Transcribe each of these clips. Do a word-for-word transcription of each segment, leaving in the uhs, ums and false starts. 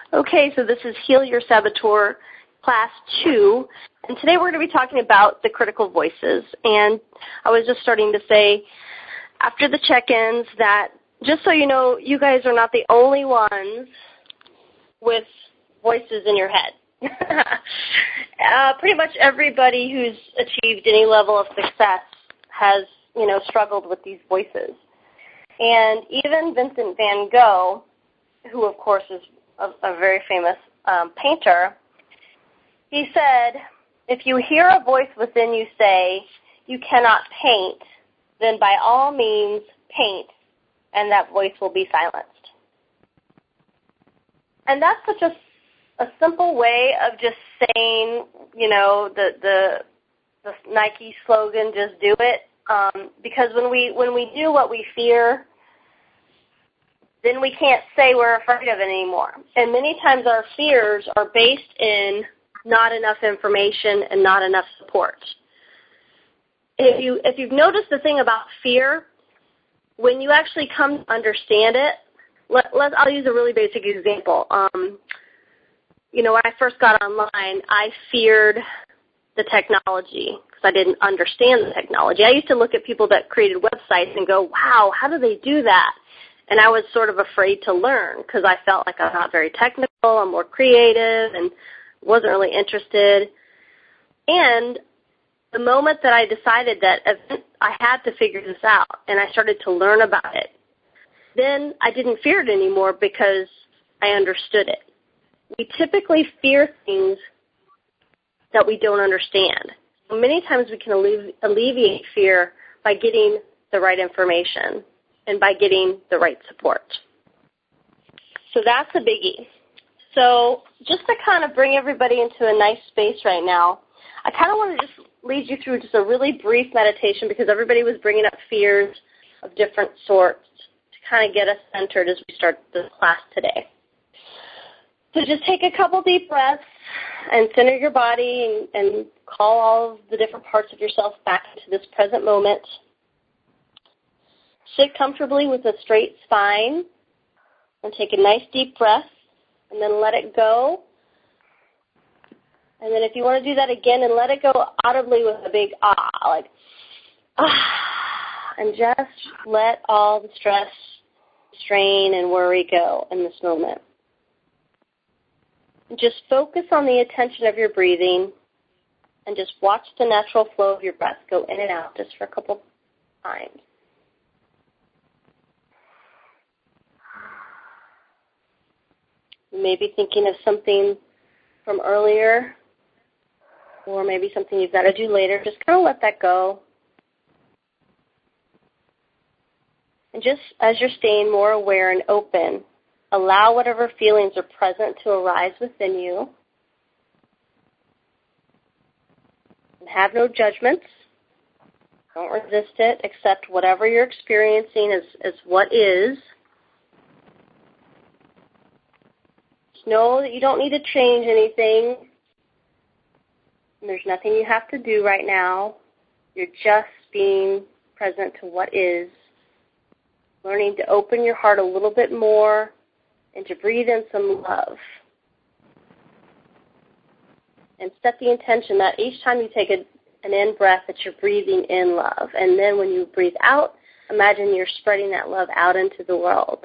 Okay, so this is Heal Your Saboteur, Class two, and today we're going to be talking about the critical voices. And I was just starting to say, after the check-ins, that just so you know, you guys are not the only ones with voices in your head. uh, pretty much everybody who's achieved any level of success has, you know, struggled with these voices. And even Vincent van Gogh, who of course is a, a very famous um, painter, he said, if you hear a voice within you say, you cannot paint, then by all means paint, and that voice will be silenced. And that's such a, a simple way of just saying, you know, the, the, the Nike slogan, just do it. Um, because when we when we do what we fear, then we can't say we're afraid of it anymore. And many times our fears are based in not enough information and not enough support. If you if you've noticed the thing about fear, when you actually come to understand it, let, let I'll use a really basic example. Um, you know, when I first got online, I feared the technology because I didn't understand the technology. I used to look at people that created websites and go, wow, how do they do that? And I was sort of afraid to learn because I felt like I'm not very technical, I'm more creative, and wasn't really interested. And the moment that I decided that I had to figure this out and I started to learn about it, then I didn't fear it anymore because I understood it. We typically fear things that we don't understand. Many times we can allevi- alleviate fear by getting the right information and by getting the right support. So that's a biggie. So just to kind of bring everybody into a nice space right now, I kind of want to just lead you through just a really brief meditation because everybody was bringing up fears of different sorts to kind of get us centered as we start this class today. So just take a couple deep breaths and center your body and, and call all of the different parts of yourself back into this present moment. Sit comfortably with a straight spine and take a nice deep breath and then let it go. And then if you want to do that again and let it go audibly with a big ah, like ah, and just let all the stress, strain, and worry go in this moment. Just focus on the attention of your breathing and just watch the natural flow of your breath go in and out just for a couple times. You may be thinking of something from earlier or maybe something you've got to do later. Just kind of let that go. And just as you're staying more aware and open, allow whatever feelings are present to arise within you. And have no judgments. Don't resist it. Accept whatever you're experiencing as, as what is. Just know that you don't need to change anything. There's nothing you have to do right now. You're just being present to what is. Learning to open your heart a little bit more and to breathe in some love. And set the intention that each time you take a, an in-breath that you're breathing in love. And then when you breathe out, imagine you're spreading that love out into the world.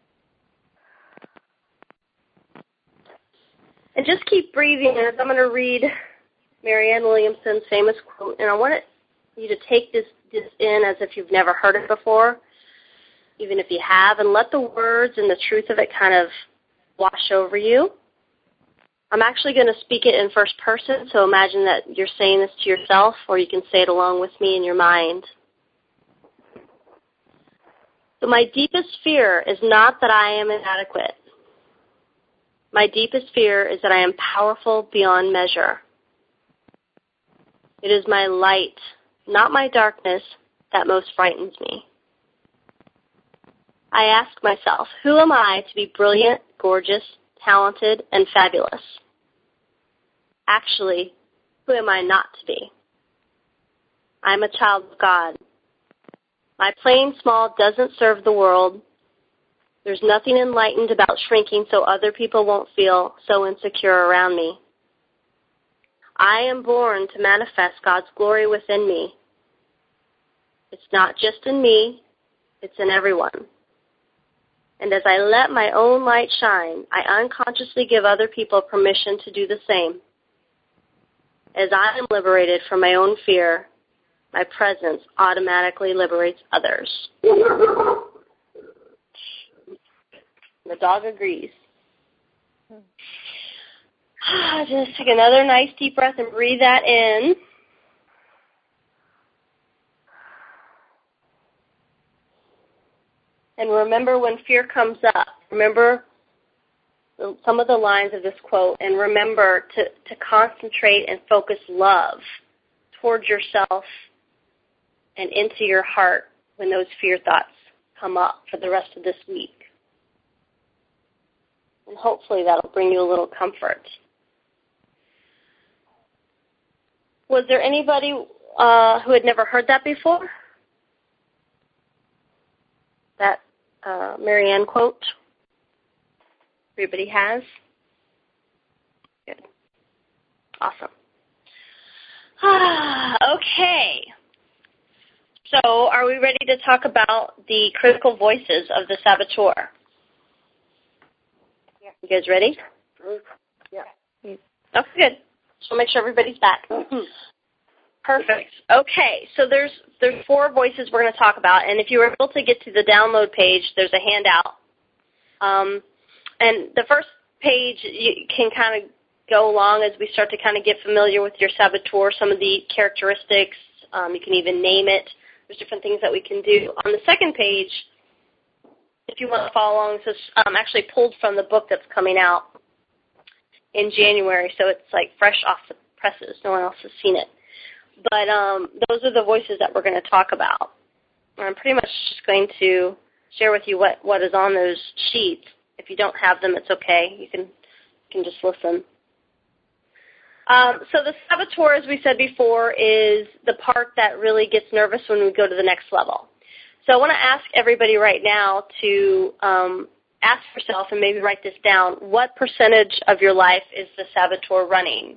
And just keep breathing. As I'm going to read Marianne Williamson's famous quote, and I want you to take this, this in as if you've never heard it before, even if you have, and let the words and the truth of it kind of wash over you. I'm actually going to speak it in first person, so imagine that you're saying this to yourself, or you can say it along with me in your mind. So my deepest fear is not that I am inadequate. My deepest fear is that I am powerful beyond measure. It is my light, not my darkness, that most frightens me. I ask myself, who am I to be brilliant, gorgeous, talented, and fabulous? Actually, who am I not to be? I'm a child of God. My playing small doesn't serve the world. There's nothing enlightened about shrinking so other people won't feel so insecure around me. I am born to manifest God's glory within me. It's not just in me, it's in everyone. And as I let my own light shine, I unconsciously give other people permission to do the same. As I am liberated from my own fear, my presence automatically liberates others. The dog agrees. Just take another nice deep breath and breathe that in. And remember when fear comes up, remember some of the lines of this quote, and remember to, to concentrate and focus love towards yourself and into your heart when those fear thoughts come up for the rest of this week. And hopefully that'll bring you a little comfort. Was there anybody uh, who had never heard that before? That uh, Marianne quote? Everybody has? Good. Awesome. Ah, okay. So are we ready to talk about the critical voices of the saboteur? Yeah. You guys ready? Yeah. Okay, good. So make sure everybody's back. Perfect. Okay, so there's there's four voices we're going to talk about, and if you were able to get to the download page, there's a handout. Um, and the first page, you can kind of go along as we start to kind of get familiar with your saboteur, some of the characteristics. Um, you can even name it. There's different things that we can do. On the second page, if you want to follow along, this is um, actually pulled from the book that's coming out in January, so it's like fresh off the presses. No one else has seen it. But um, those are the voices that we're going to talk about. I'm pretty much just going to share with you what, what is on those sheets. If you don't have them, it's okay. You can, you can just listen. Um, so the saboteur, as we said before, is the part that really gets nervous when we go to the next level. So I want to ask everybody right now to um, ask yourself, and maybe write this down, what percentage of your life is the saboteur running?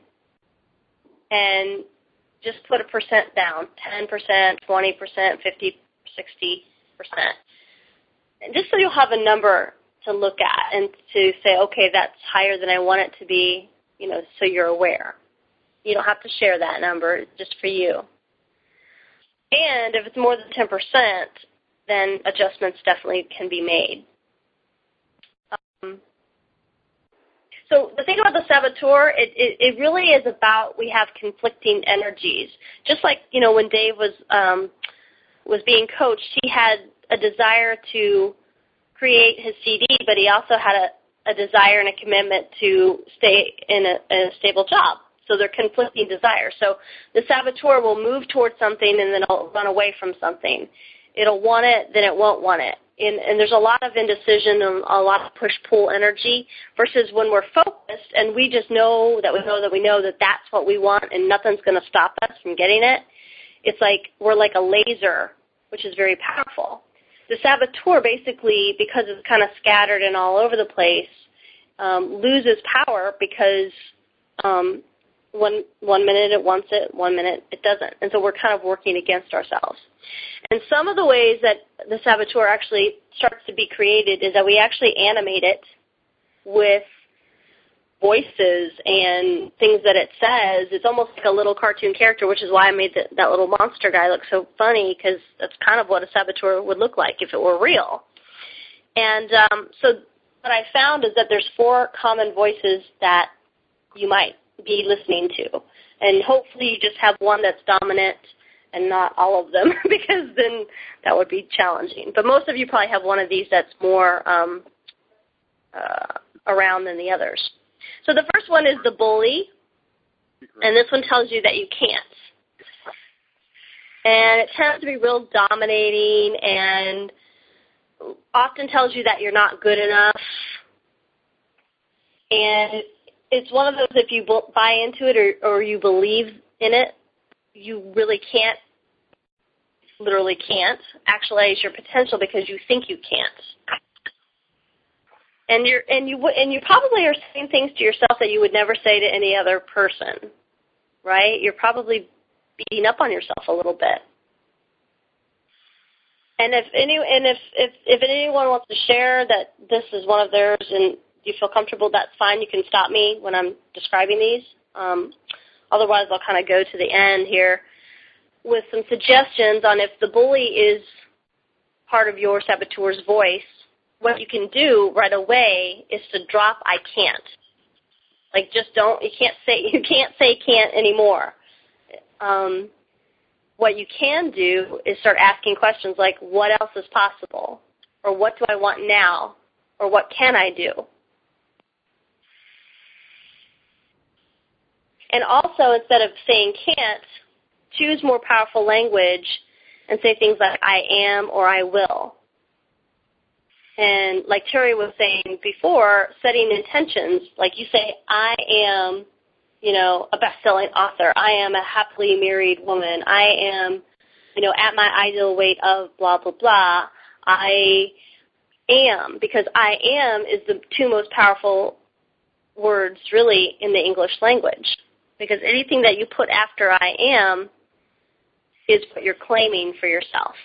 And just put a percent down, ten percent, twenty percent, fifty, sixty percent. And just so you'll have a number to look at and to say, okay, that's higher than I want it to be, you know, so you're aware. You don't have to share that number, it's just for you. And if it's more than ten percent, then adjustments definitely can be made. Um, so the thing about the saboteur, it, it, it really is about we have conflicting energies. Just like, you know, when Dave was um, was being coached, he had a desire to create his C D, but he also had a, a desire and a commitment to stay in a, in a stable job. So they're conflicting desires. So the saboteur will move towards something and then it'll run away from something. It'll want it, then it won't want it. And, and there's a lot of indecision and a lot of push-pull energy versus when we're focused and we just know that we know that we know that that's what we want and nothing's going to stop us from getting it. It's like we're like a laser, which is very powerful. The saboteur basically, because it's kind of scattered and all over the place, um, loses power because um, one one minute it wants it, one minute it doesn't. And so we're kind of working against ourselves. And some of the ways that the saboteur actually starts to be created is that we actually animate it with voices and things that it says. It's almost like a little cartoon character, which is why I made the, that little monster guy look so funny, because that's kind of what a saboteur would look like if it were real. And um, so what I found is that there's four common voices that you might be listening to. And hopefully you just have one that's dominant and not all of them, because then that would be challenging. But most of you probably have one of these that's more um, uh, around than the others. So the first one is the bully, and this one tells you that you can't. And it tends to be real dominating and often tells you that you're not good enough. And it's one of those, if you buy into it or, or you believe in it, you really can't, literally can't, actualize your potential because you think you can't. And you're and you and you probably are saying things to yourself that you would never say to any other person, right? You're probably beating up on yourself a little bit. And if any and if, if if anyone wants to share that this is one of theirs and you feel comfortable, that's fine. You can stop me when I'm describing these. Um, otherwise, I'll kind of go to the end here with some suggestions on if the bully is part of your saboteur's voice. What you can do right away is to drop "I can't." Like, just don't. You can't say you can't say can't anymore. Um, what you can do is start asking questions like, "What else is possible?" Or "What do I want now?" Or "What can I do?" And also, instead of saying "can't," choose more powerful language and say things like "I am" or "I will." And like Terry was saying before, setting intentions, like you say, "I am, you know, a best-selling author. I am a happily married woman. I am, you know, at my ideal weight of blah, blah, blah. I am," because "I am" is the two most powerful words really in the English language. Because anything that you put after "I am" is what you're claiming for yourself.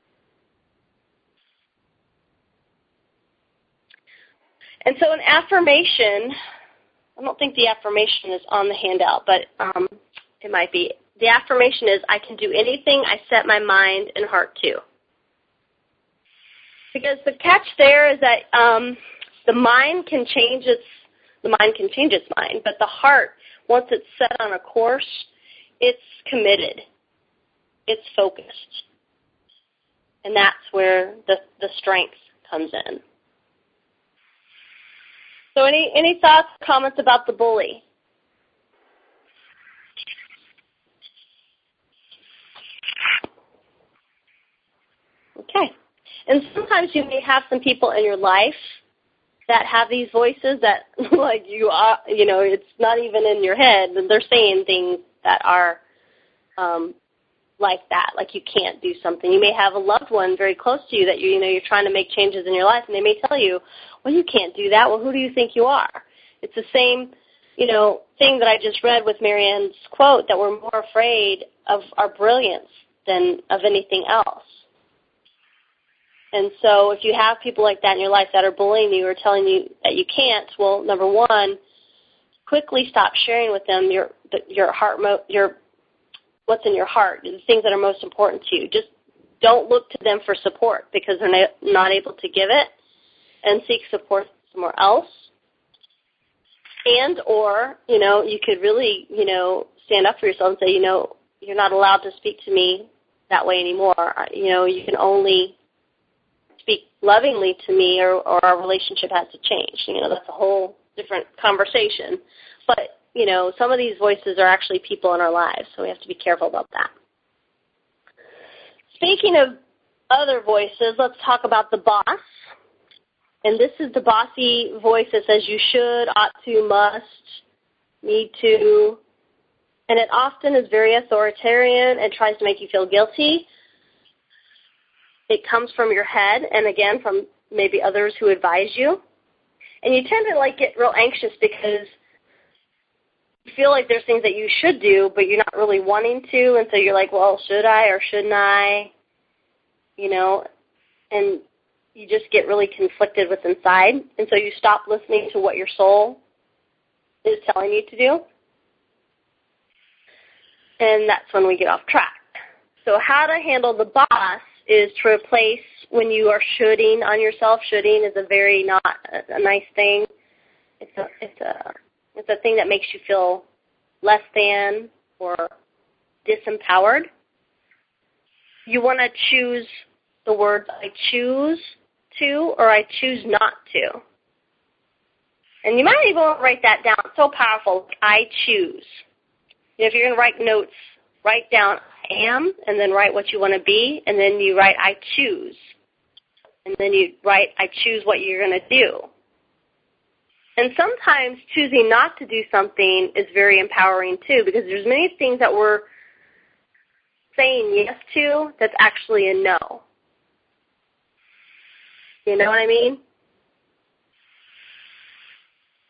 And so an affirmation, I don't think the affirmation is on the handout, but um, it might be. The affirmation is, "I can do anything I set my mind and heart to." Because the catch there is that um, the mind can change its the mind can change its mind, but the heart, once it's set on a course, it's committed, it's focused, and that's where the the strength comes in. So any, any thoughts, comments about the bully? Okay. And sometimes you may have some people in your life that have these voices that, like, you are, you know, it's not even in your head, and they're saying things that are um, like that, like you can't do something. You may have a loved one very close to you that, you, you know, you're trying to make changes in your life, and they may tell you, "Well, you can't do that. Well, who do you think you are?" It's the same, you know, thing that I just read with Marianne's quote, that we're more afraid of our brilliance than of anything else. And so if you have people like that in your life that are bullying you or telling you that you can't, well, number one, quickly stop sharing with them your your heart, your what's in your heart, the things that are most important to you. Just don't look to them for support because they're not able to give it, and seek support somewhere else. And or, you know, you could really, you know, stand up for yourself and say, you know, you're not allowed to speak to me that way anymore. You know, you can only speak lovingly to me, or, or our relationship has to change. You know, that's a whole different conversation. But, you know, some of these voices are actually people in our lives, so we have to be careful about that. Speaking of other voices, let's talk about the boss. And this is the bossy voice that says you should, ought to, must, need to. And it often is very authoritarian and tries to make you feel guilty. It comes from your head and, again, from maybe others who advise you. And you tend to, like, get real anxious because you feel like there's things that you should do, but you're not really wanting to. And so you're like, well, should I or shouldn't I? You know, and you just get really conflicted with inside, and so you stop listening to what your soul is telling you to do, and that's when we get off track. So how to handle the boss is to replace when you are shoulding on yourself. Shoulding is a very not a, a nice thing. It's a it's a it's a thing that makes you feel less than or disempowered. You want to choose the words "I choose to" or "I choose not to." And you might even want to write that down. It's so powerful. I choose. You know, if you're going to write notes, write down "I am," and then write what you want to be, and then you write "I choose." And then you write "I choose what you're going to do." And sometimes choosing not to do something is very empowering too, because there's many things that we're saying yes to that's actually a no. You know what I mean?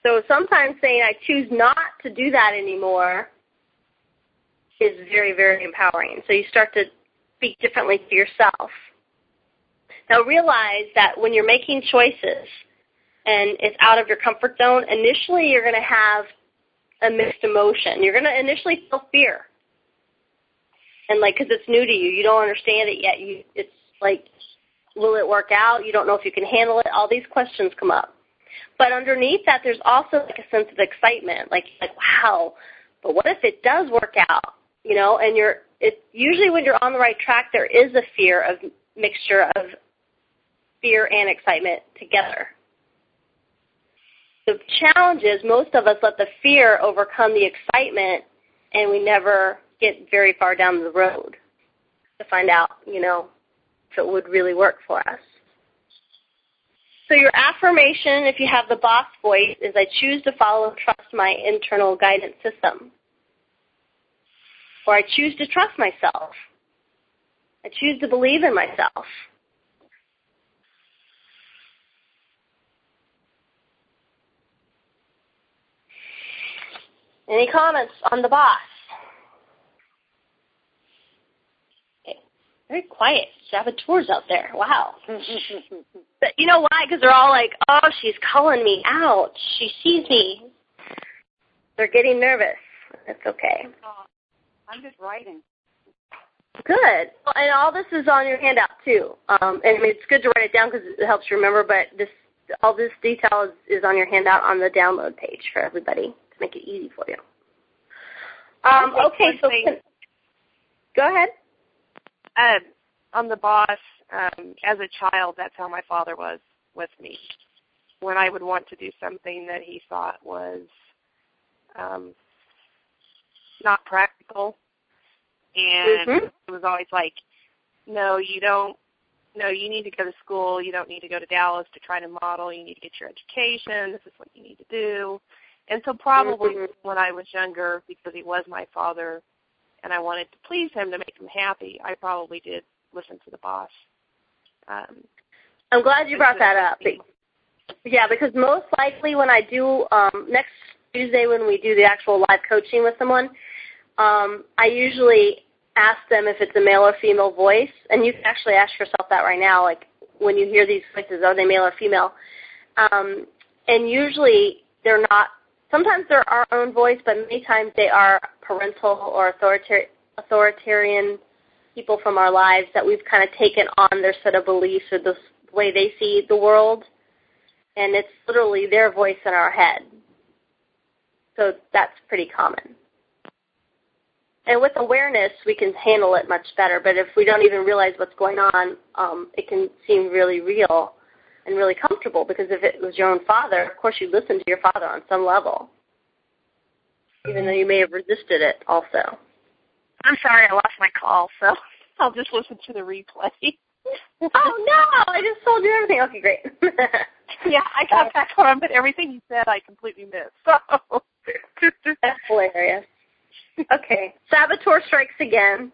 So sometimes saying I choose not to do that anymore is very, very empowering. So you start to speak differently to yourself. Now realize that when you're making choices and it's out of your comfort zone, initially you're going to have a mixed emotion. You're going to initially feel fear. And like, because it's new to you, you don't understand it yet. You, it's like, will it work out? You don't know if you can handle it. All these questions come up. But underneath that, there's also like a sense of excitement. Like, like wow, but what if it does work out? You know, and you're, it, usually when you're on the right track, there is a fear of mixture of fear and excitement together. The challenge is most of us let the fear overcome the excitement, and we never get very far down the road to find out, you know, if it would really work for us. So your affirmation, if you have the boss voice, is I choose to follow and trust my internal guidance system. Or I choose to trust myself. I choose to believe in myself. Any comments on the boss? Okay. Very quiet saboteurs out there. Wow. But you know why? Because they're all like, oh, she's calling me out. She sees me. They're getting nervous. That's okay. I'm just writing. Good. And all this is on your handout, too. Um, and I mean, it's good to write it down because it helps you remember, but this all this detail is, is on your handout on the download page for everybody to make it easy for you. Um, okay, so can, go ahead. Um, on the boss, um, as a child, that's how my father was with me. When I would want to do something that he thought was um, not practical, and mm-hmm. it was always like, no, you don't, no, you need to go to school, you don't need to go to Dallas to try to model, you need to get your education, this is what you need to do. And so probably mm-hmm. when I was younger, because he was my father, and I wanted to please him to make him happy, I probably did listen to the boss. Um, I'm glad you brought that up. Yeah, because most likely when I do, um, next Tuesday when we do the actual live coaching with someone, um, I usually ask them if it's a male or female voice, and you can actually ask yourself that right now, like when you hear these voices, are they male or female? Um, and usually they're not, sometimes they're our own voice, but many times they are parental or authoritarian, authoritarian people from our lives that we've kind of taken on their set of beliefs or the way they see the world, and it's literally their voice in our head. So that's pretty common. And with awareness, we can handle it much better, but if we don't even realize what's going on, um, it can seem really real and really comfortable, because if it was your own father, of course you listen to your father on some level, even though you may have resisted it also. I'm sorry, I lost my call, so I'll just listen to the replay. Oh, no, I just told you everything. Okay, great. Yeah, I got back on, but everything you said I completely missed. So. That's hilarious. Okay, saboteur strikes again.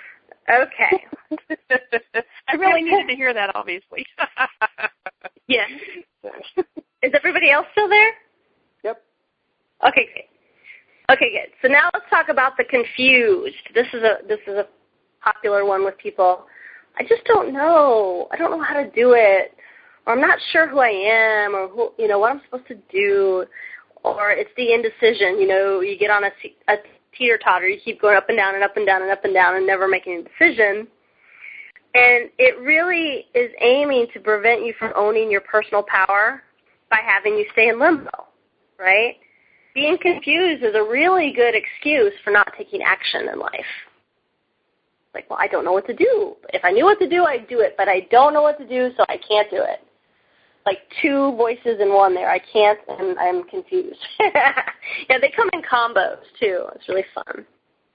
Okay. I really needed to hear that, obviously. Yes. Is everybody else still there? Yep. Okay, great. Okay, good. So now let's talk about the confused. This is a this is a popular one with people. I just don't know. I don't know how to do it, or I'm not sure who I am, or who, you know, what I'm supposed to do, or it's the indecision. You know, you get on a, a teeter-totter. You keep going up and down and up and down and up and down and never making a decision. And it really is aiming to prevent you from owning your personal power by having you stay in limbo, right? Being confused is a really good excuse for not taking action in life. Like, well, I don't know what to do. If I knew what to do, I'd do it, but I don't know what to do, so I can't do it. Like two voices in one there. I can't, and I'm confused. Yeah, they come in combos, too. It's really fun.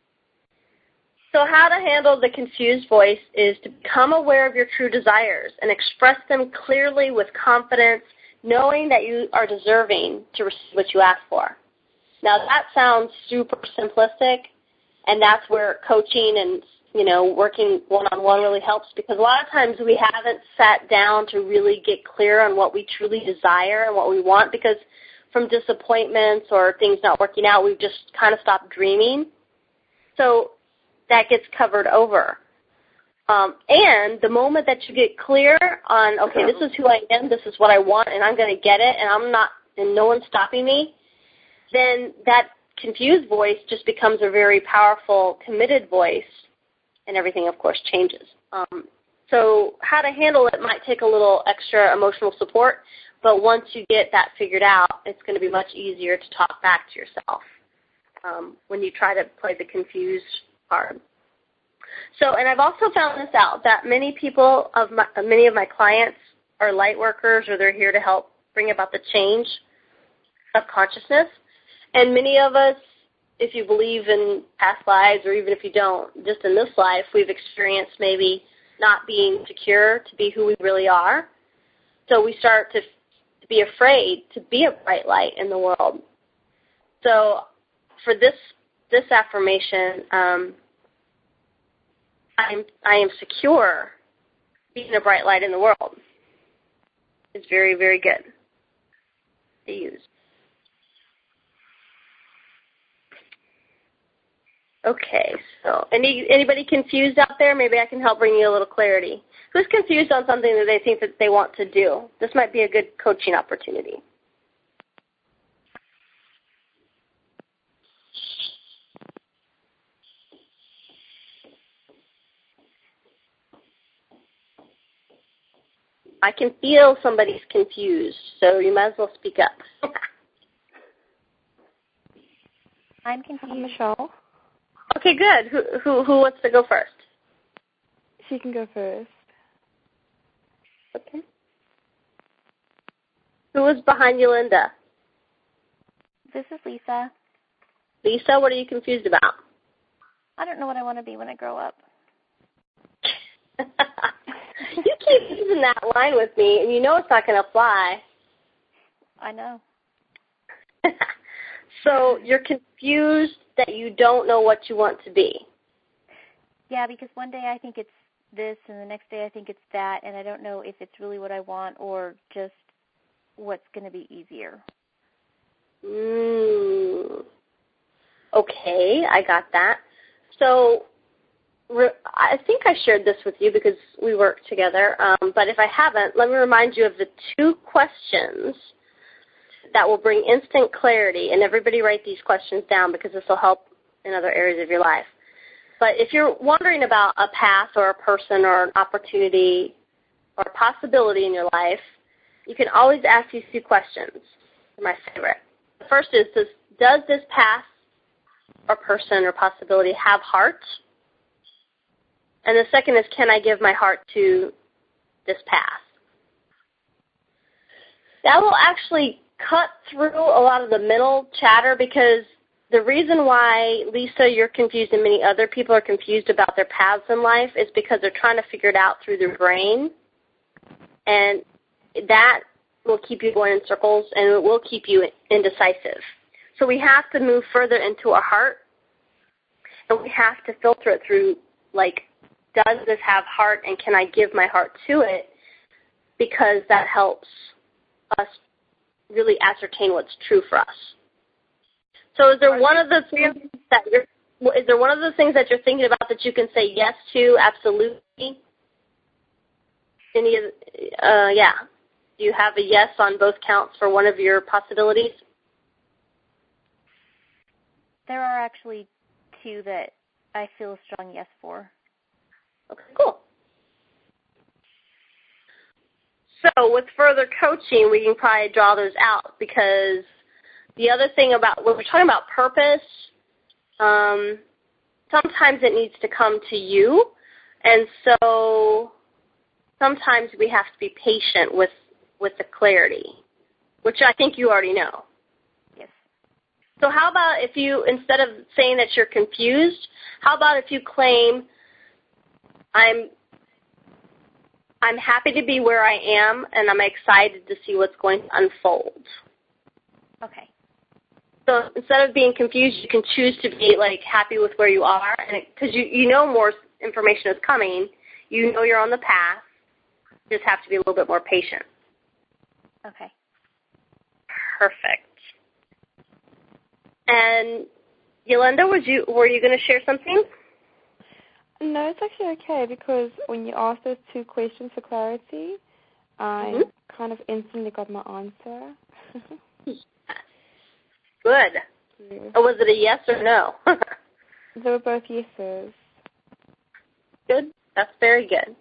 So how to handle the confused voice is to become aware of your true desires and express them clearly with confidence, knowing that you are deserving to receive what you ask for. Now, that sounds super simplistic, and that's where coaching and, you know, working one-on-one really helps, because a lot of times we haven't sat down to really get clear on what we truly desire and what we want, because from disappointments or things not working out. We've just kind of stopped dreaming. So that gets covered over. Um, and the moment that you get clear on, okay, this is who I am, this is what I want, and I'm going to get it, and I'm not, and no one's stopping me, then that confused voice just becomes a very powerful, committed voice, and everything, of course, changes. Um, so how to handle it might take a little extra emotional support, but once you get that figured out, it's going to be much easier to talk back to yourself um, when you try to play the confused card. So, and I've also found this out, that many people, of my, many of my clients are light workers, or they're here to help bring about the change of consciousness. And many of us, if you believe in past lives, or even if you don't, just in this life, we've experienced maybe not being secure to be who we really are. So we start to, to be afraid to be a bright light in the world. So for this this affirmation, um, I'm, I am secure being a bright light in the world. It's very, very good to use. Okay, so any anybody confused out there? Maybe I can help bring you a little clarity. Who's confused on something that they think that they want to do? This might be a good coaching opportunity. I can feel somebody's confused, so you might as well speak up. I'm confused. I'm Michelle. Okay, good. Who, who who wants to go first? She can go first. Okay. Who is behind you, Linda? This is Lisa. Lisa, what are you confused about? I don't know what I want to be when I grow up. You keep using that line with me, and you know it's not going to fly. I know. So you're confused that you don't know what you want to be. Yeah, because one day I think it's this, and the next day I think it's that, and I don't know if it's really what I want or just what's going to be easier. Mm. Okay, I got that. So I think I shared this with you because we work together, um, but if I haven't, let me remind you of the two questions that will bring instant clarity, and everybody write these questions down because this will help in other areas of your life. But if you're wondering about a path or a person or an opportunity or a possibility in your life, you can always ask these two questions. They're my favorite. The first is, does, does this path or person or possibility have heart? And the second is, can I give my heart to this path? That will actually cut through a lot of the mental chatter, because the reason why, Lisa, you're confused and many other people are confused about their paths in life is because they're trying to figure it out through their brain. And that will keep you going in circles, and it will keep you indecisive. So we have to move further into our heart, and we have to filter it through, like, does this have heart, and can I give my heart to it? Because that helps us really ascertain what's true for us. So is there one of the things that you're, is there one of the things that you're thinking about that you can say yes to, absolutely? Any of, uh, yeah. Do you have a yes on both counts for one of your possibilities? There are actually two that I feel a strong yes for. Okay, cool. So with further coaching, we can probably draw those out, because the other thing about, when we're talking about purpose, um, sometimes it needs to come to you, and so sometimes we have to be patient with, with the clarity, which I think you already know. Yes. So how about if you, instead of saying that you're confused, how about if you claim, I'm I'm happy to be where I am, and I'm excited to see what's going to unfold. Okay. So instead of being confused, you can choose to be, like, happy with where you are, and because you, you know more information is coming. You know you're on the path. You just have to be a little bit more patient. Okay. Perfect. And Yolanda, was you were you going to share something? No, it's actually okay because when you asked those two questions for clarity, I mm-hmm. kind of instantly got my answer. Good. Yeah. Or was it a yes or no? They were both yeses. Good. That's very good.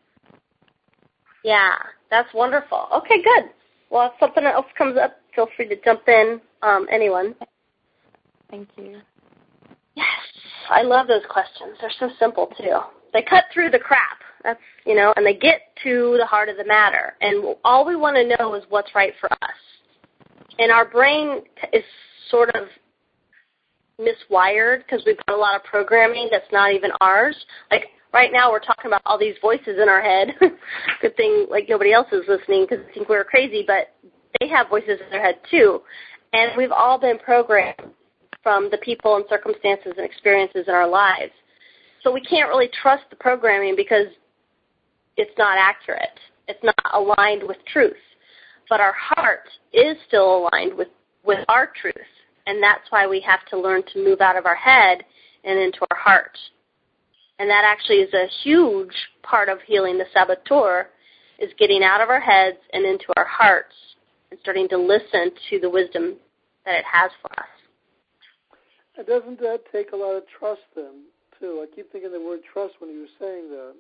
Yeah, that's wonderful. Okay, good. Well, if something else comes up, feel free to jump in, um, anyone. Thank you. Yes, I love those questions. They're so simple, too. They cut through the crap, That's you know, and they get to the heart of the matter. And all we want to know is what's right for us. And our brain is sort of miswired because we've got a lot of programming that's not even ours. Like, right now we're talking about all these voices in our head. Good thing, like, nobody else is listening because they think we're crazy, but they have voices in their head, too. And we've all been programmed from the people and circumstances and experiences in our lives. So we can't really trust the programming because it's not accurate. It's not aligned with truth. But our heart is still aligned with, with our truth. And that's why we have to learn to move out of our head and into our heart. And that actually is a huge part of healing the saboteur, is getting out of our heads and into our hearts and starting to listen to the wisdom that it has for us. And doesn't that take a lot of trust then, too? I keep thinking the word trust when you were saying that.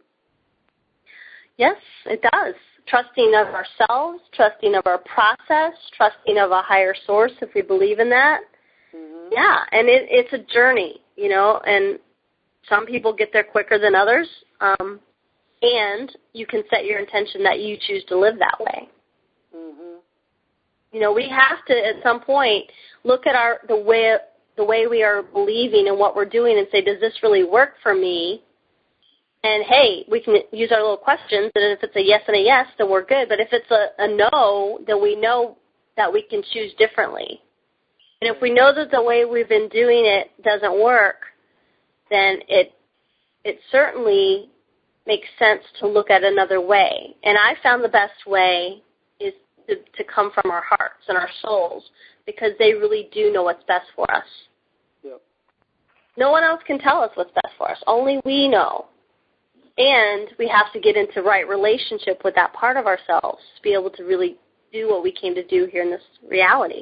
Yes, it does. Trusting of ourselves, trusting of our process, trusting of a higher source if we believe in that. Mm-hmm. Yeah, and it, it's a journey, you know, and some people get there quicker than others, um, and you can set your intention that you choose to live that way. Mm-hmm. You know, we have to, at some point, look at our the way the way we are believing and what we're doing and say, does this really work for me? And, hey, we can use our little questions, and if it's a yes and a yes, then we're good. But if it's a, a no, then we know that we can choose differently. And if we know that the way we've been doing it doesn't work, then it it certainly makes sense to look at another way. And I found the best way is to, to come from our hearts and our souls, because they really do know what's best for us. Yep. No one else can tell us what's best for us. Only we know. And we have to get into right relationship with that part of ourselves to be able to really do what we came to do here in this reality.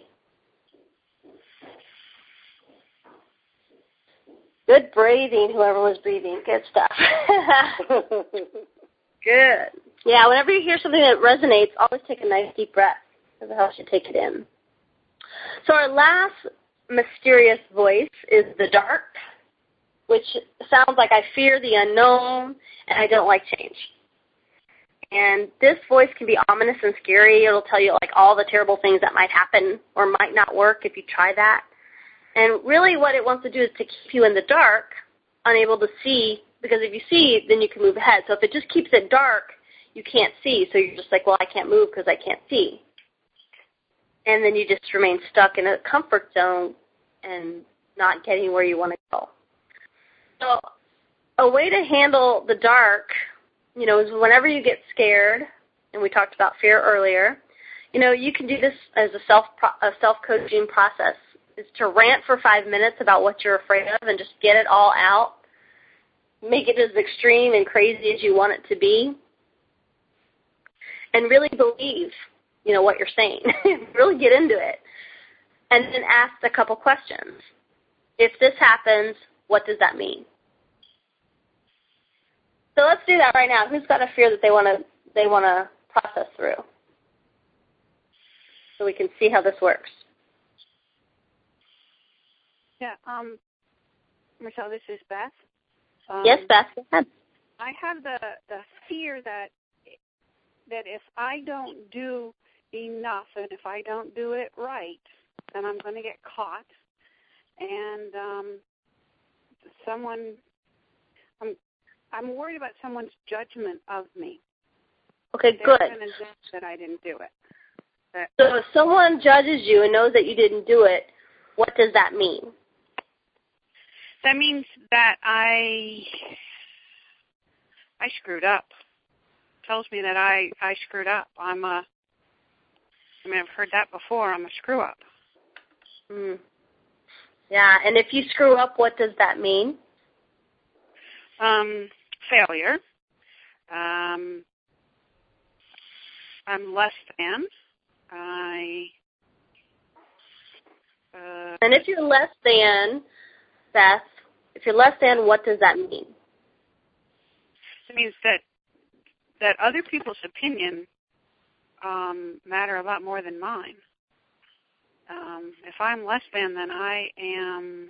Good breathing, whoever was breathing. Good stuff. Good. Yeah, whenever you hear something that resonates, always take a nice deep breath, because it helps you take it in. So our last mysterious voice is the dark, which sounds like I fear the unknown and I don't like change. And this voice can be ominous and scary. It'll tell you like all the terrible things that might happen or might not work if you try that. And really what it wants to do is to keep you in the dark, unable to see, because if you see, then you can move ahead. So if it just keeps it dark, you can't see. So you're just like, well, I can't move because I can't see. And then you just remain stuck in a comfort zone and not getting where you want to go. So a way to handle the dark, you know, is whenever you get scared, and we talked about fear earlier, you know, you can do this as a self a self-coaching process, is to rant for five minutes about what you're afraid of and just get it all out. Make it as extreme and crazy as you want it to be. And really believe, you know, what you're saying. Really get into it. And then ask a couple questions. If this happens, what does that mean? So let's do that right now. Who's got a fear that they want to they want to process through? So we can see how this works. Yeah, um, Michelle, this is Beth. Um, yes, Beth. Go ahead. I have the, the fear that that if I don't do enough and if I don't do it right, then I'm going to get caught. And um, someone, I'm, I'm worried about someone's judgment of me. Okay, They're good. going to judge that I didn't do it. That, so if someone judges you and knows that you didn't do it, what does that mean? That means that I I screwed up. Tells me that I, I screwed up. I'm a, I mean, I've heard that before. I'm a screw up. Mm. Yeah, and if you screw up, what does that mean? Um, failure. Um, I'm less than. I. Uh, and if you're less than, Beth, if you're less than, what does that mean? It means that that other people's opinion um, matter a lot more than mine. Um, if I'm less than, then I am.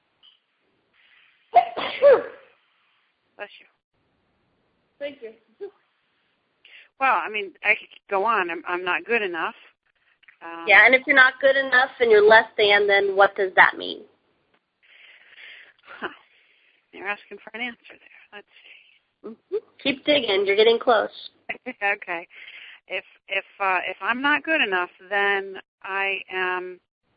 Bless you. Thank you. Well, I mean, I could go on. I'm, I'm not good enough. Um, Yeah, and if you're not good enough and you're less than, then what does that mean? Huh. You're asking for an answer there. Let's see. Mm-hmm. Keep digging. You're getting close. Okay. If if uh, if I'm not good enough, then I am.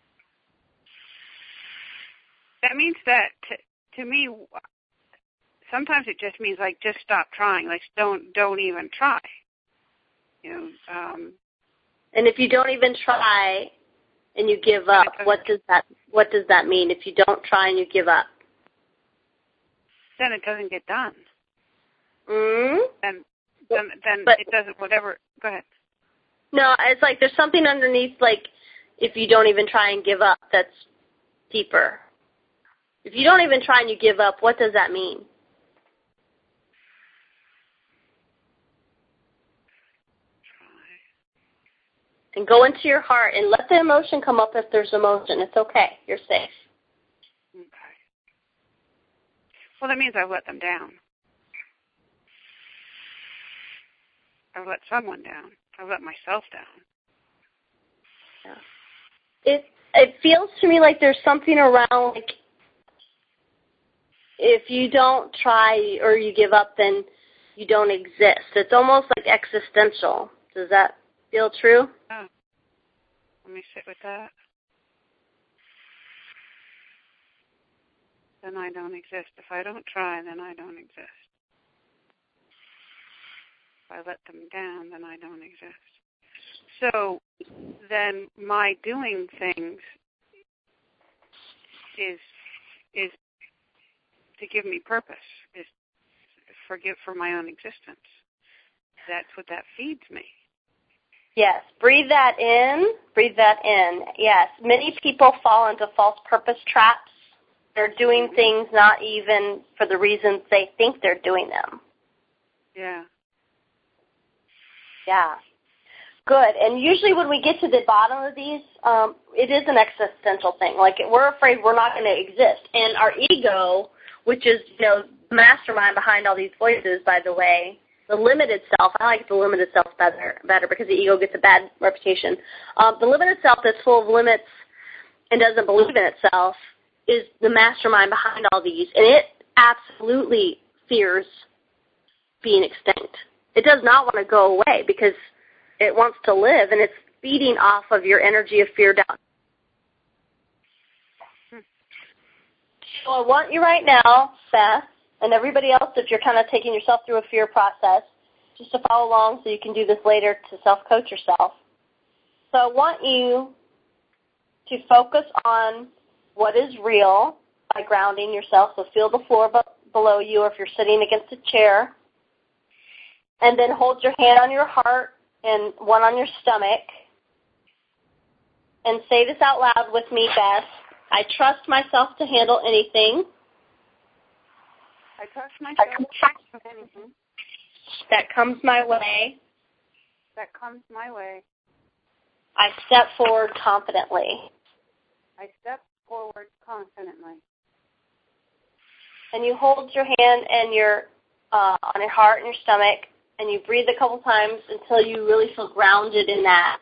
That means that to, to me, sometimes it just means like just stop trying. Like don't don't even try. You know. Um, and if you don't even try and you give up, what does that what does that mean? If you don't try and you give up, then it doesn't get done. Mm-hmm. Then then then but, it doesn't. Whatever. Go ahead. No, it's like there's something underneath. Like if you don't even try and give up, that's deeper. If you don't even try and you give up, what does that mean? And go into your heart and let the emotion come up if there's emotion. It's okay. You're safe. Okay. Well, that means I've let them down. I've let someone down. I've let myself down. Yeah. It it feels to me like there's something around like if you don't try or you give up, then you don't exist. It's almost like existential. Does that feel true? Oh. Let me sit with that. Then I don't exist. If I don't try, then I don't exist. If I let them down, then I don't exist. So then my doing things is is to give me purpose, is forgive for my own existence. That's what that feeds me. Yes. Breathe that in. Breathe that in. Yes. Many people fall into false purpose traps. They're doing Mm-hmm. things not even for the reasons they think they're doing them. Yeah. Yeah. Good. And usually when we get to the bottom of these, um, it is an existential thing. Like we're afraid we're not going to exist. And our ego, which is, you know, the mastermind behind all these voices, by the way, the limited self, I like the limited self better, better because the ego gets a bad reputation. Um, the limited self that's full of limits and doesn't believe in itself is the mastermind behind all these. And it absolutely fears being extinct. It does not want to go away because it wants to live, and it's feeding off of your energy of fear down. Hmm. So I want you right now, Beth, and everybody else, if you're kind of taking yourself through a fear process, just to follow along so you can do this later to self-coach yourself. So I want you to focus on what is real by grounding yourself. So feel the floor b- below you, or if you're sitting against a chair. And then hold your hand on your heart and one on your stomach. And say this out loud with me, Beth. I trust myself to handle anything. I trust myself to handle anything that comes my way. That comes my way. I step forward confidently. I step forward confidently. And you hold your hand and your uh, on your heart and your stomach, and you breathe a couple times until you really feel grounded in that.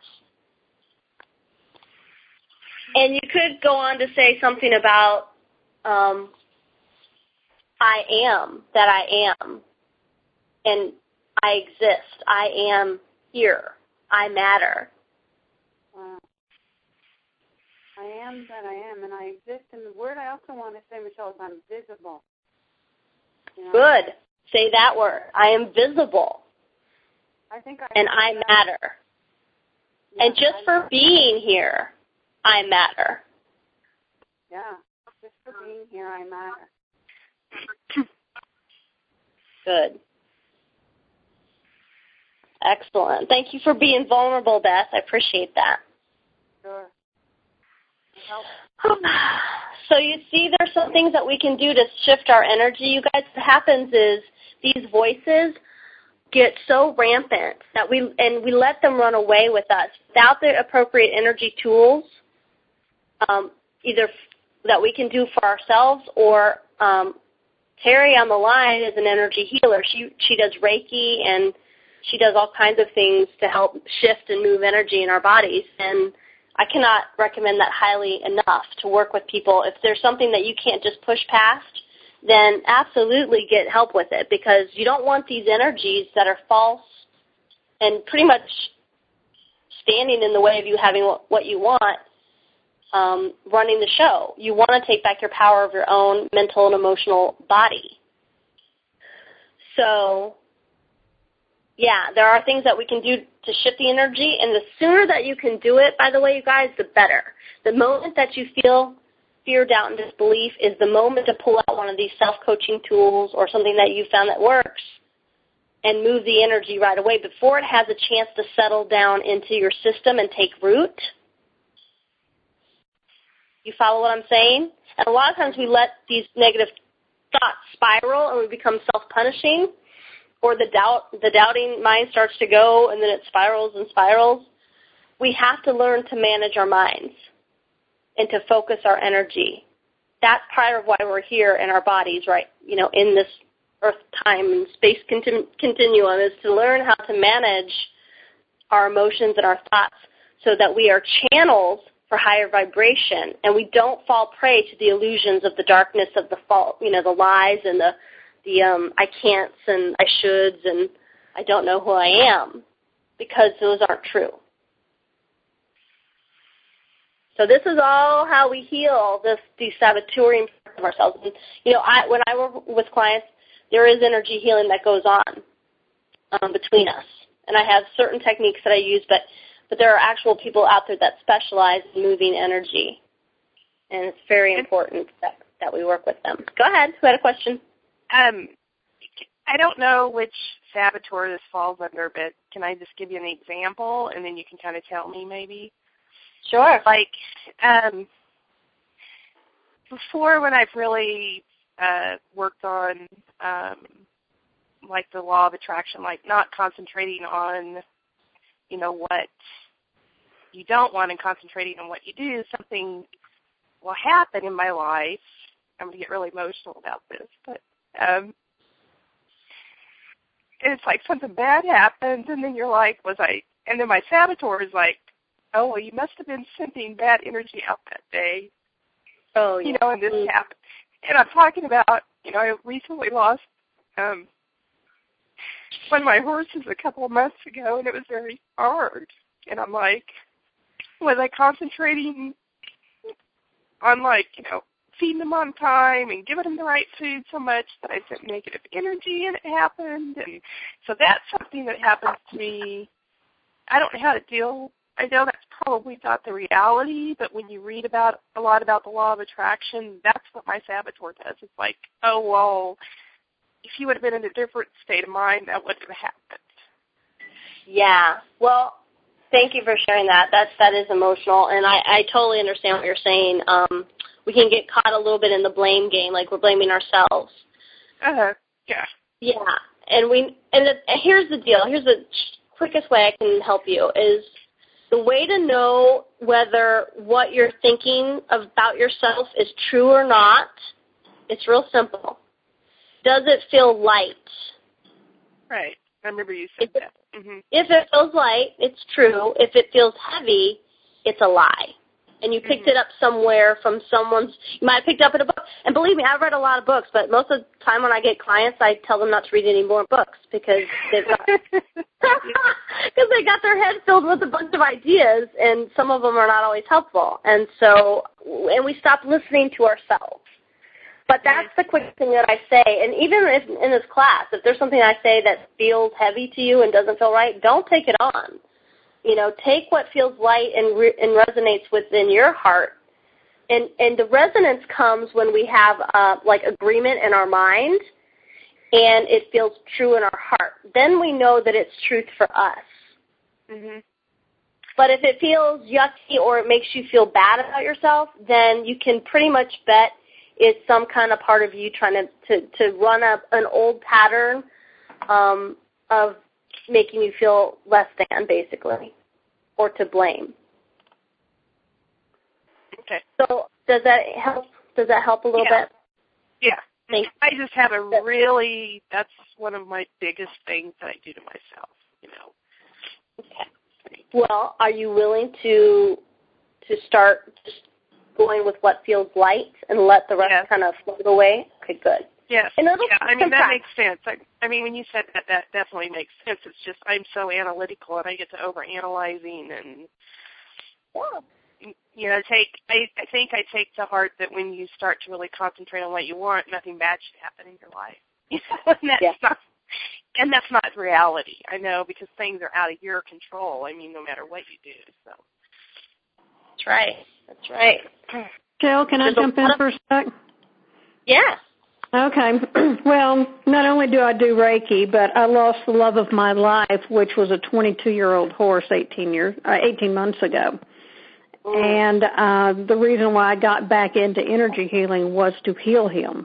And you could go on to say something about um, I am, that I am, and I exist. I am here. I matter. Wow. I am that I am, and I exist. And the word I also want to say, Michelle, is I'm visible. You know, Good. Say that word. I am visible. I think I and I that. matter. Yeah, and just I for being here, I matter. Yeah. for being here. I matter. Good. Excellent. Thank you for being vulnerable, Beth. I appreciate that. Sure. So you see there's some things that we can do to shift our energy. You guys, what happens is these voices get so rampant that we and we let them run away with us without the appropriate energy tools, um, either that we can do for ourselves or um, Terry on the line is an energy healer. She she does Reiki and she does all kinds of things to help shift and move energy in our bodies. And I cannot recommend that highly enough to work with people. If there's something that you can't just push past, then absolutely get help with it, because you don't want these energies that are false and pretty much standing in the way of you having what you want um, running the show. You want to take back your power of your own mental and emotional body. So, yeah, there are things that we can do to shift the energy, and the sooner that you can do it, by the way, you guys, the better. The moment that you feel fear, doubt, and disbelief is the moment to pull out one of these self-coaching tools or something that you found that works and move the energy right away before it has a chance to settle down into your system and take root. You follow what I'm saying? And a lot of times we let these negative thoughts spiral and we become self-punishing, or the doubt, the doubting mind starts to go and then it spirals and spirals. We have to learn to manage our minds and to focus our energy. That's part of why we're here in our bodies, right, you know, in this earth, time, and space continu- continuum, is to learn how to manage our emotions and our thoughts so that we are channels for higher vibration and we don't fall prey to the illusions of the darkness of the fault, you know, the lies and the, the um, I can'ts and I shoulds and I don't know who I am, because those aren't true. So this is all how we heal this these saboteuring parts of ourselves. And, you know, I, when I work with clients, there is energy healing that goes on um, between us. And I have certain techniques that I use, but, but there are actual people out there that specialize in moving energy. And it's very important that, that we work with them. Go ahead. Who had a question? Um, I don't know which saboteur this falls under, but can I just give you an example, and then you can kind of tell me maybe? Sure. Like, um, before when I've really uh, worked on, um, like, the law of attraction, like not concentrating on, you know, what you don't want and concentrating on what you do, something will happen in my life. I'm going to get really emotional about this, but um, it's like something bad happens, and then you're like, was I, and then my saboteur is like, oh, well, you must have been sending bad energy out that day. Oh, yeah. You know, and this mm-hmm. happened. And I'm talking about, you know, I recently lost um, one of my horses a couple of months ago, and it was very hard. And I'm like, was I concentrating on, like, you know, feeding them on time and giving them the right food so much that I sent negative energy and it happened? And so that's something that happens to me. I don't know how to deal. I know that's probably not the reality, but when you read about a lot about the law of attraction, that's what my saboteur does. It's like, oh, well, if you would have been in a different state of mind, that wouldn't have happened. Yeah. Well, thank you for sharing that. That's, that is emotional, and I, I totally understand what you're saying. Um, we can get caught a little bit in the blame game, like we're blaming ourselves. Uh-huh. Yeah. Yeah. And we and the, here's the deal. Here's the quickest way I can help you is the way to know whether what you're thinking about yourself is true or not. It's real simple. Does it feel light? Right. I remember you said if that. Mm-hmm. If it feels light, it's true. If it feels heavy, it's a lie. And you picked mm-hmm. it up somewhere from someone's, you might have picked it up in a book. And believe me, I've read a lot of books, but most of the time when I get clients, I tell them not to read any more books because they've got, because they got their head filled with a bunch of ideas, and some of them are not always helpful. And so, and we stop listening to ourselves. But that's the quick thing that I say. And even if in this class, if there's something I say that feels heavy to you and doesn't feel right, don't take it on. You know, take what feels light and, re- and resonates within your heart And and the resonance comes when we have uh, like agreement in our mind, and it feels true in our heart. Then we know that it's truth for us. Mm-hmm. But if it feels yucky or it makes you feel bad about yourself, then you can pretty much bet it's some kind of part of you trying to, to, to run up an old pattern um, of making you feel less than, basically, or to blame. Okay. So does that help? Does that help a little yeah. bit? Yeah. Thanks. I just have a really, that's one of my biggest things that I do to myself, you know. Okay. Well, are you willing to to start just going with what feels light and let the rest yes. kind of float away? Okay, good. Yes. And yeah, I mean, that makes sense. I, I mean, when you said that, that definitely makes sense. It's just I'm so analytical and I get to overanalyzing and, yeah. you know, take. I, I think I take to heart that when you start to really concentrate on what you want, nothing bad should happen in your life. You know, and that's yeah. not, and that's not reality. I know, because things are out of your control. I mean, no matter what you do. So. That's right. That's right. Jill, can I jump in for a sec? Yeah. Okay. Well, not only do I do Reiki, but I lost the love of my life, which was a twenty-two-year-old horse eighteen years, uh, eighteen months ago. Mm. And uh, the reason why I got back into energy healing was to heal him.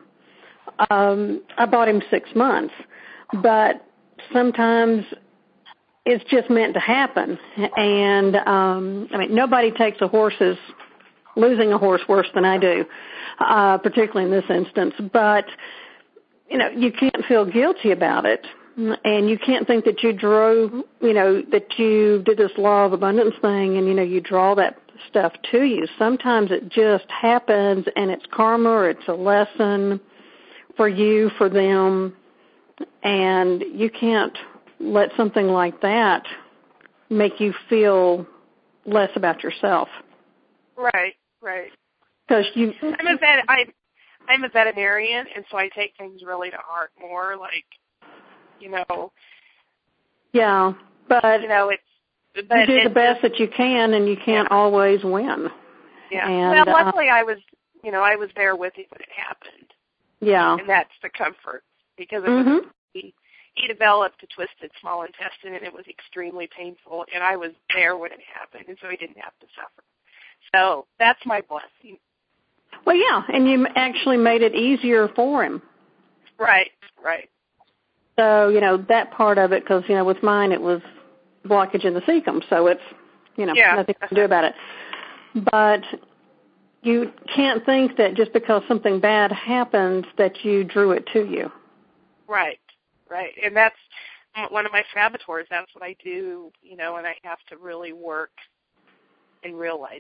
Um, I bought him six months, but sometimes it's just meant to happen. And, um, I mean, nobody takes a horse's, losing a horse worse than I do, uh, particularly in this instance. But, you know, you can't feel guilty about it. And you can't think that you drove, you know, that you did this law of abundance thing and, you know, you draw that stuff to you. Sometimes it just happens and it's karma or it's a lesson for you, for them, and you can't let something like that make you feel less about yourself. Right, right. Because you, I'm a vet. I'm I'm a veterinarian, and so I take things really to heart more. Like, you know. Yeah, but you know, it's. But you do it's the best just, that you can, and you can't yeah. always win. Yeah. And, well, luckily, uh, I was, you know, I was there with it when it happened. Yeah. And that's the comfort, because it mm-hmm. was, he, he developed a twisted small intestine, and it was extremely painful, and I was there when it happened, and so he didn't have to suffer. So that's my blessing. Well, yeah, and you actually made it easier for him. Right, right. So, you know, that part of it, because, you know, with mine it was blockage in the cecum, so it's, you know, yeah. nothing to do about it. But you can't think that just because something bad happens that you drew it to you. Right, right. And that's one of my saboteurs. That's what I do, you know, and I have to really work and realize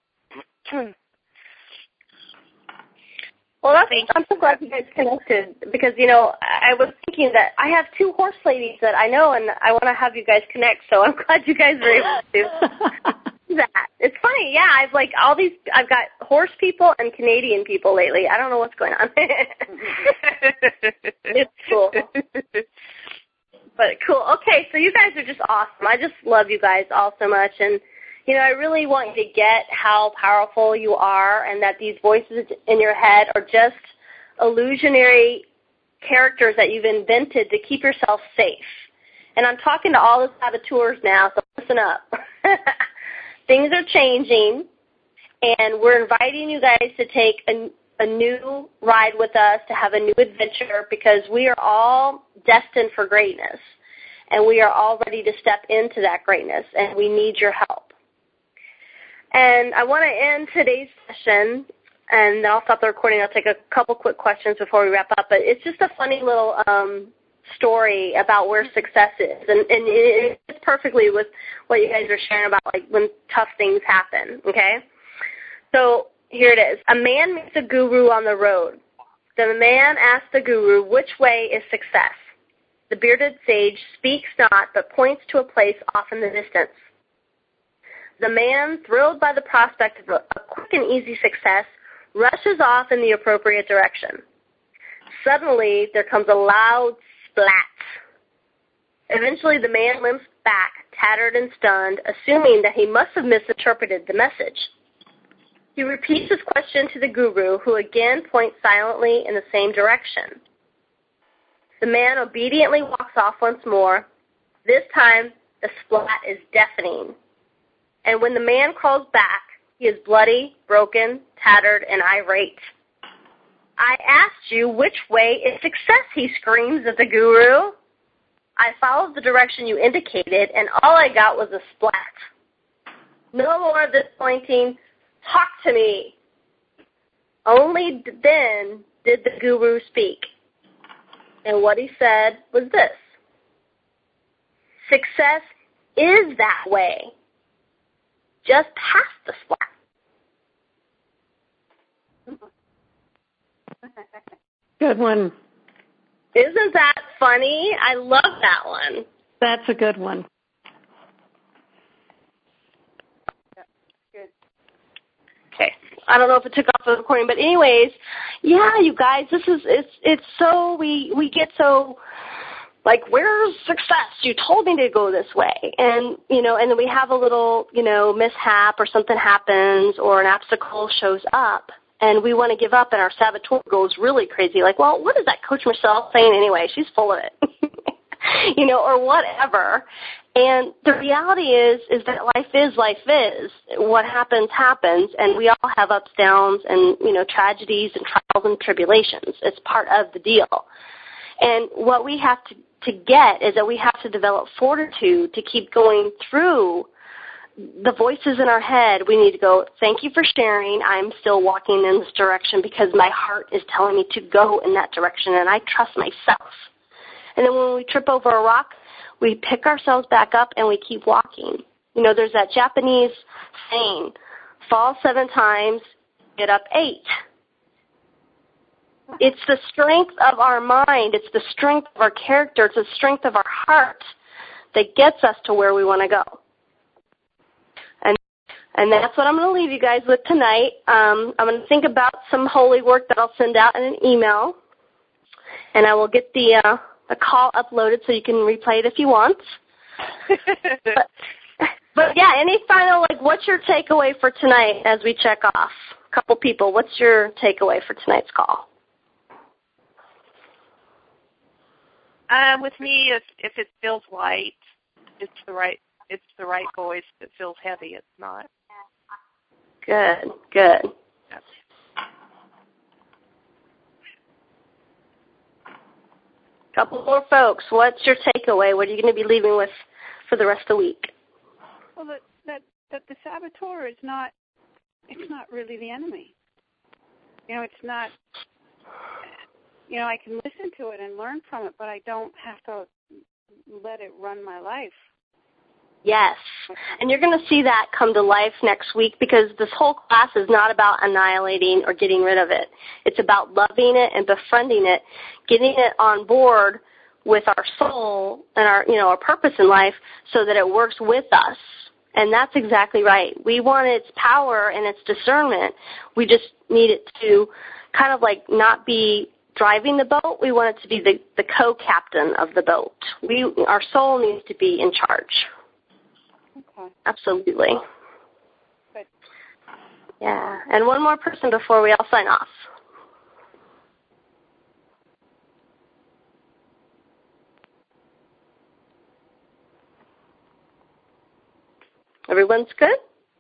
that. Well, that's, I'm so glad you guys connected because, you know, I was thinking that I have two horse ladies that I know, and I want to have you guys connect, so I'm glad you guys were able to do that. It's funny, yeah, I've like all these, I've got horse people and Canadian people lately. I don't know what's going on. It's cool. But cool. Okay, so you guys are just awesome. I just love you guys all so much, and you know, I really want you to get how powerful you are and that these voices in your head are just illusionary characters that you've invented to keep yourself safe. And I'm talking to all the saboteurs now, so listen up. Things are changing, and we're inviting you guys to take a, a new ride with us, to have a new adventure, because we are all destined for greatness, and we are all ready to step into that greatness, and we need your help. And I want to end today's session, and then I'll stop the recording. I'll take a couple quick questions before we wrap up. But it's just a funny little um, story about where success is, and, and it fits perfectly with what you guys are sharing about, like when tough things happen. Okay, so here it is. A man meets a guru on the road. Then the man asks the guru, "Which way is success?" The bearded sage speaks not, but points to a place off in the distance. The man, thrilled by the prospect of a quick and easy success, rushes off in the appropriate direction. Suddenly, there comes a loud splat. Eventually, the man limps back, tattered and stunned, assuming that he must have misinterpreted the message. He repeats his question to the guru, who again points silently in the same direction. The man obediently walks off once more. This time, the splat is deafening. And when the man crawls back, he is bloody, broken, tattered, and irate. I asked you which way is success, he screams at the guru. I followed the direction you indicated, and all I got was a splat. No more of this pointing. Talk to me. Only then did the guru speak. And what he said was this. Success is that way. Just past the splat. Good one. Isn't that funny? I love that one. That's a good one. Okay. I don't know if it took off the recording, but anyways, yeah, you guys, this is it's it's so we we get so like, where's success? You told me to go this way. And, you know, and then we have a little, you know, mishap or something happens or an obstacle shows up and we want to give up and our saboteur goes really crazy. Like, well, what is that Coach Michelle saying anyway? She's full of it. You know, or whatever. And the reality is, is that life is, life is. What happens, happens, and we all have ups, downs, and, you know, tragedies and trials and tribulations. It's part of the deal. And what we have to, to get is that we have to develop fortitude to keep going through the voices in our head. We need to go, thank you for sharing. I'm still walking in this direction because my heart is telling me to go in that direction, and I trust myself. And then when we trip over a rock, we pick ourselves back up and we keep walking. You know, there's that Japanese saying, fall seven times, get up eight. It's the strength of our mind. It's the strength of our character. It's the strength of our heart that gets us to where we want to go. And and that's what I'm going to leave you guys with tonight. Um, I'm going to think about some holy work that I'll send out in an email. And I will get the... Uh, a call uploaded so you can replay it if you want. but, but yeah, any final, like, what's your takeaway for tonight as we check off? A couple people, what's your takeaway for tonight's call? Um, with me, if if it feels light, it's the right it's the right voice. If it feels heavy, it's not. Good, good. Yep. Couple more folks. What's your takeaway? What are you going to be leaving with for the rest of the week? Well, that that, that the saboteur is not, it's not really the enemy. You know, it's not, you know, I can listen to it and learn from it, but I don't have to let it run my life. Yes, and you're going to see that come to life next week because this whole class is not about annihilating or getting rid of it. It's about loving it and befriending it, getting it on board with our soul and our, you know, our purpose in life so that it works with us. And that's exactly right. We want its power and its discernment. We just need it to kind of like not be driving the boat. We want it to be the, the co-captain of the boat. We, our soul needs to be in charge. Okay. Absolutely. Good. Yeah. And one more person before we all sign off. Everyone's good?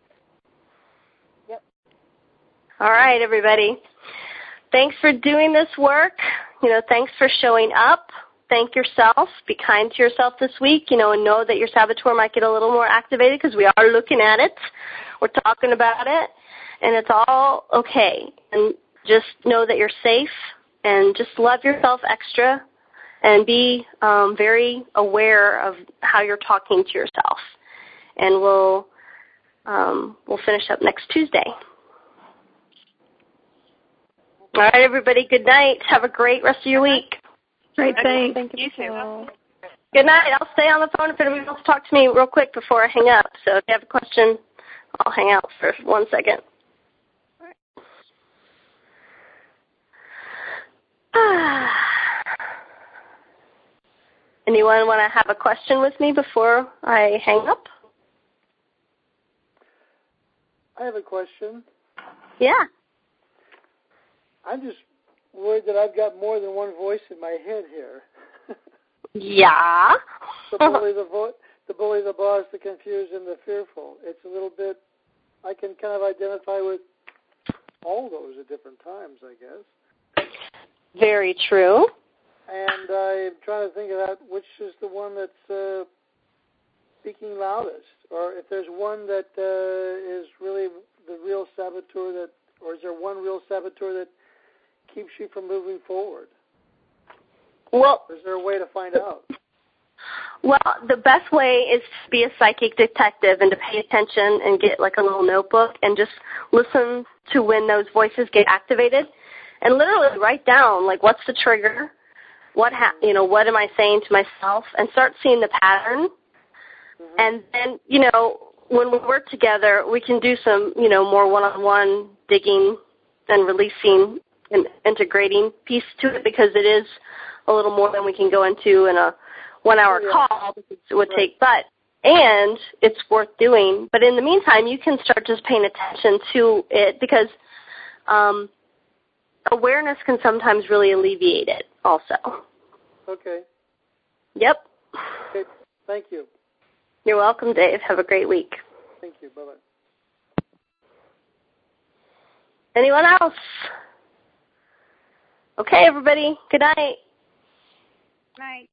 Yep. All right, everybody. Thanks for doing this work. You know, thanks for showing up. Thank yourself. Be kind to yourself this week, you know, and know that your saboteur might get a little more activated because we are looking at it. We're talking about it, and it's all okay. And just know that you're safe, and just love yourself extra, and be um, very aware of how you're talking to yourself. And we'll um, we'll finish up next Tuesday. All right, everybody. Good night. Have a great rest of your week. Great, thanks. Thank you. You too. Good night. I'll stay on the phone if anybody wants to talk to me real quick before I hang up. So if you have a question, I'll hang out for one second. Anyone want to have a question with me before I hang up? I have a question. Yeah. I'm just worried that I've got more than one voice in my head here. Yeah. the bully, the vo- the bully, the boss, the confused, and the fearful. It's a little bit. I can kind of identify with all those at different times, I guess. Very true. And I'm trying to think about which is the one that's uh, speaking loudest, or if there's one that uh, is really the real saboteur that, or is there one real saboteur that keeps you from moving forward? Well, is there a way to find out? Well, the best way is to be a psychic detective and to pay attention and get like a little notebook and just listen to when those voices get activated, and literally write down like what's the trigger, what ha- you know, what am I saying to myself, and start seeing the pattern. Mm-hmm. And then, you know, when we work together, we can do some, you know, more one-on-one digging and releasing and integrating piece to it, because it is a little more than we can go into in a one-hour yeah. call, because it would take, but, and it's worth doing. But in the meantime, you can start just paying attention to it, because um, awareness can sometimes really alleviate it also. Okay. Yep. Okay. Thank you. You're welcome, Dave. Have a great week. Thank you. Bye-bye. Anyone else? Okay, everybody. Good night. Night.